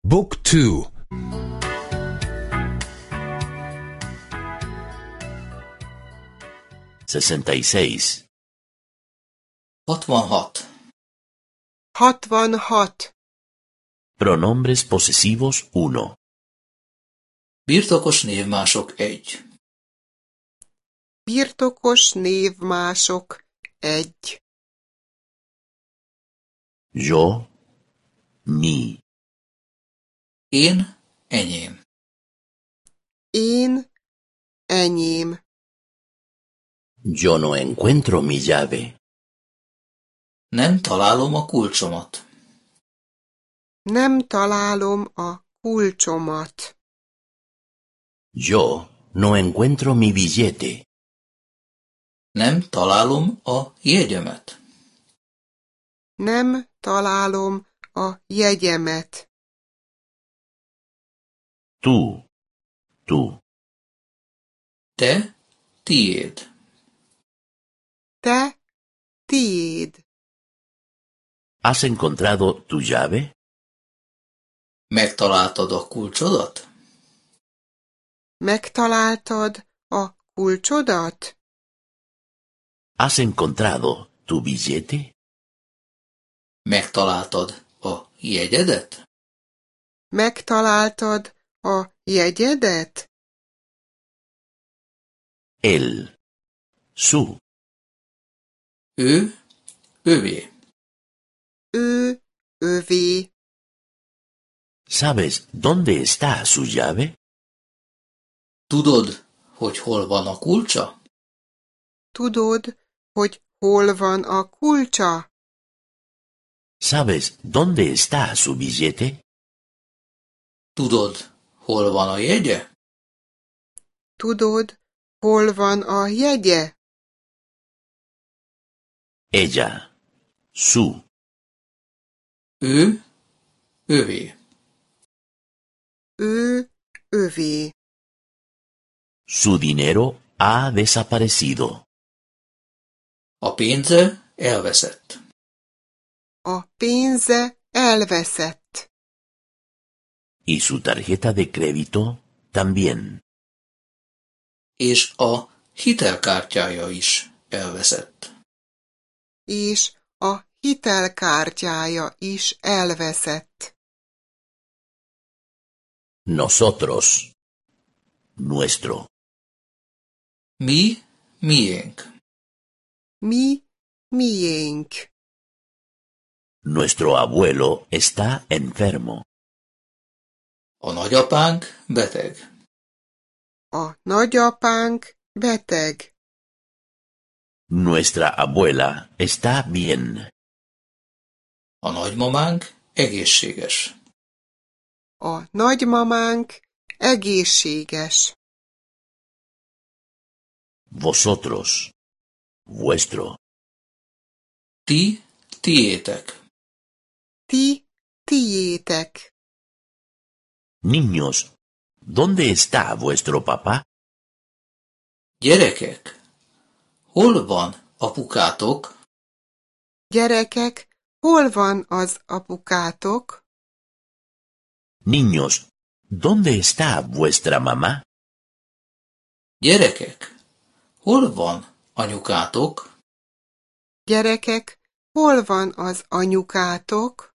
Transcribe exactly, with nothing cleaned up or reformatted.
Book two. sesenta y seis. hatvanhat. hatvanhat. Pronombres posesivos uno. Birtokos névmások egy. Birtokos névmások egy. Yo, mi. Én, enyém. Én, enyém. Yo no encuentro mi llave. Nem találom a kulcsomat. Nem találom a kulcsomat. Yo no encuentro mi billete. Nem találom a jegyemet. Nem találom a jegyemet. Tú, tú. Te, tiéd. Te, tiéd. ¿Has encontrado tu llave? Megtaláltad a kulcsodat? Megtaláltad a kulcsodat? ¿Has encontrado tu billete? Megtaláltad a jegyedet? Megtaláltad a jegyedet? Él, su. Ő, övé. Ő, övé. ¿Sabes dónde está su llave? Tudod, hogy hol van a kulcsa? Tudod, hogy hol van a kulcsa? ¿Sabes dónde está su billete? Tudod, hol van a jegye? Tudod, hol van a jegye? Ella, su. Ő, övé. Ő, övé. Su dinero ha desaparecido. A pénze elveszett. A pénze elveszett. Y su tarjeta de crédito también. És a hitelkártyája is elveszett. És a hitelkártyája is elveszett. Nosotros, nuestro. Mi, miénk. Mi, miénk. Nuestro abuelo está enfermo. A nagyapánk beteg. A nagyapánk beteg. Nuestra abuela está bien. A nagymamánk egészséges. A nagymamánk egészséges. Vosotros, vuestro. Ti, tiétek. Ti, tiétek. Niños, ¿dónde está vuestro papá? Gyerekek, hol van apukátok? Gyerekek, hol van az apukátok? Niños, ¿dónde está vuestra mamá? Gyerekek, hol van anyukátok? Gyerekek, hol van az anyukátok?